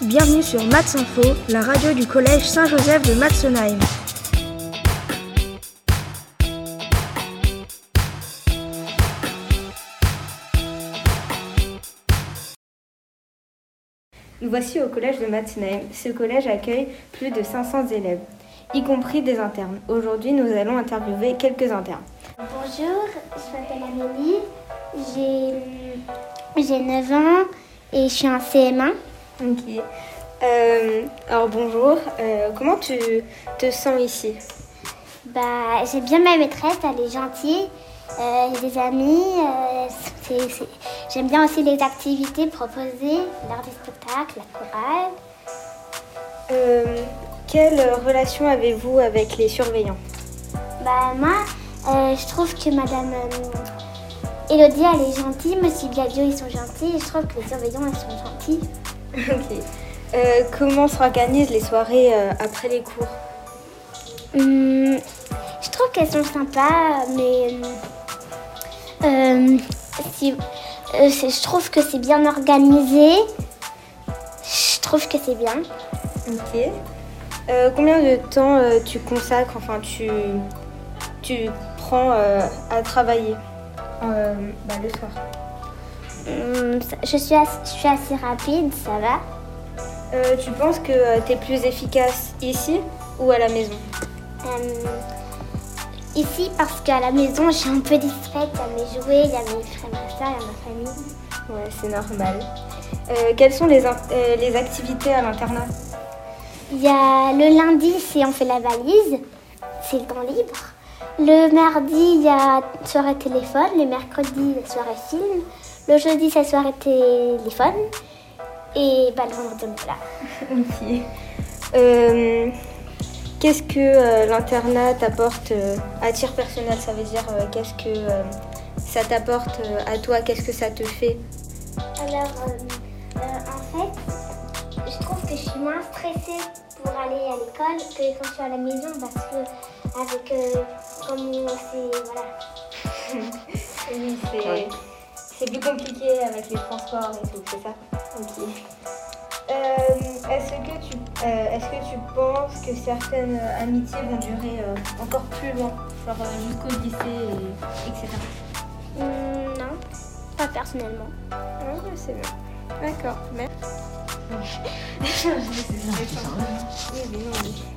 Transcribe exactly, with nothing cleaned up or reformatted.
Bienvenue sur Maths Info, la radio du collège Saint-Joseph de Matzenheim. Nous voici au collège de Matzenheim. Ce collège accueille plus de cinq cents élèves, y compris des internes. Aujourd'hui, nous allons interviewer quelques internes. Bonjour, je m'appelle Amélie, j'ai, j'ai neuf ans et je suis en C M un. Ok. Euh, alors bonjour, euh, comment tu te sens ici? Bah, j'aime bien ma maîtresse, elle est gentille, euh, j'ai des amis, euh, c'est, c'est... j'aime bien aussi les activités proposées, l'art du spectacle, la chorale. Euh, quelle relation avez-vous avec les surveillants? Bah, moi, euh, je trouve que Madame euh, Elodie, elle est gentille, Monsieur Gavio, ils sont gentils, et je trouve que les surveillants, ils sont gentils. Ok. Euh, comment s'organisent les soirées euh, après les cours? Hum, je trouve qu'elles sont sympas, mais euh, si, euh, c'est, je trouve que c'est bien organisé. Je trouve que c'est bien. Ok. Euh, combien de temps euh, tu consacres, enfin tu, tu prends euh, à travailler euh, bah, le soir? Hum, je, suis assez, je suis assez rapide, ça va. Euh, tu penses que euh, tu es plus efficace ici ou à la maison? Euh, ici, parce qu'à la maison, je suis un peu distraite. Il y a mes jouets, il y a mes frères et sœurs, il y a ma famille. Ouais, c'est normal. Euh, quelles sont les, in- euh, les activités à l'internat? Il y a le lundi, c'est on fait la valise, c'est le temps libre. Le mardi, il y a soirée téléphone. Le mercredi, la soirée film. Le jeudi, c'est soirée téléphone. Et bah, le vendredi, on est là. Ok. Euh, qu'est-ce que euh, l'internat t'apporte euh, à titre personnel? Ça veut dire euh, qu'est-ce que euh, ça t'apporte euh, à toi? Qu'est-ce que ça te fait? Alors, euh, euh, en fait, je trouve que je suis moins stressée pour aller à l'école que quand je suis à la maison parce que avec euh, comme c'est voilà. Oui, c'est, Ouais. c'est plus compliqué avec les transports et tout, c'est ça? Ok. Euh, est-ce que tu, euh, est-ce que tu penses que certaines amitiés vont durer euh, encore plus loin, genre euh, jusqu'au lycée, et, etc. Hum, non, pas personnellement. Oui, c'est bien. D'accord, merci. Oui, mais non, oui.